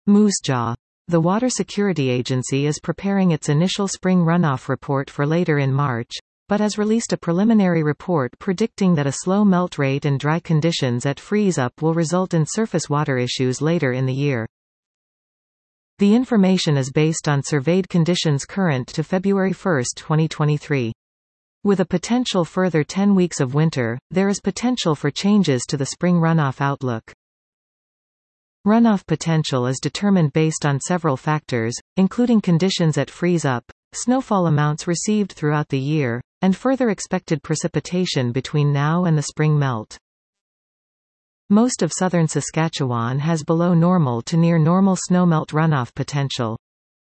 Moose Jaw. The Water Security Agency is preparing its initial spring runoff report for later in March, but has released a preliminary report predicting that a slow melt rate and dry conditions at freeze-up will result in surface water issues later in the year. The information is based on surveyed conditions current to February 1, 2023. With a potential further 10 weeks of winter, there is potential for changes to the spring runoff outlook. Runoff potential is determined based on several factors, including conditions at freeze-up, snowfall amounts received throughout the year, and further expected precipitation between now and the spring melt. Most of southern Saskatchewan has below normal to near normal snowmelt runoff potential.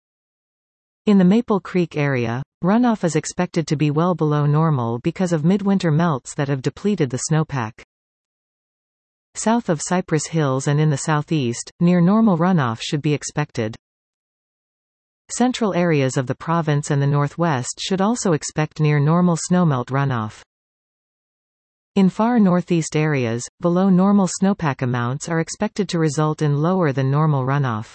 In the Maple Creek area, runoff is expected to be well below normal because of midwinter melts that have depleted the snowpack. South of Cypress Hills and in the southeast, near normal runoff should be expected. Central areas of the province and the northwest should also expect near normal snowmelt runoff. In far northeast areas, below normal snowpack amounts are expected to result in lower than normal runoff.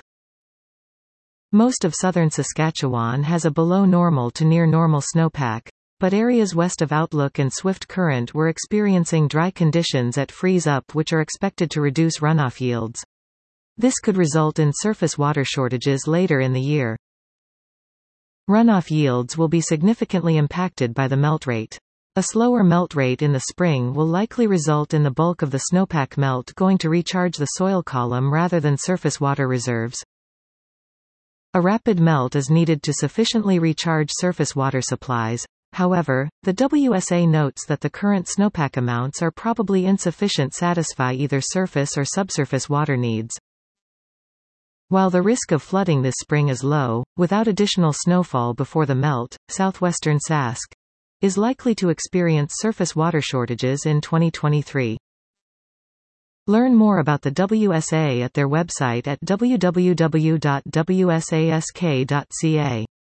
Most of southern Saskatchewan has a below normal to near normal snowpack, but areas west of Outlook and Swift Current were experiencing dry conditions at freeze-up which are expected to reduce runoff yields. This could result in surface water shortages later in the year. Runoff yields will be significantly impacted by the melt rate. A slower melt rate in the spring will likely result in the bulk of the snowpack melt going to recharge the soil column rather than surface water reserves. A rapid melt is needed to sufficiently recharge surface water supplies. However, the WSA notes that the current snowpack amounts are probably insufficient to satisfy either surface or subsurface water needs. While the risk of flooding this spring is low, without additional snowfall before the melt, southwestern Sask is likely to experience surface water shortages in 2023. Learn more about the WSA at their website at www.wsask.ca.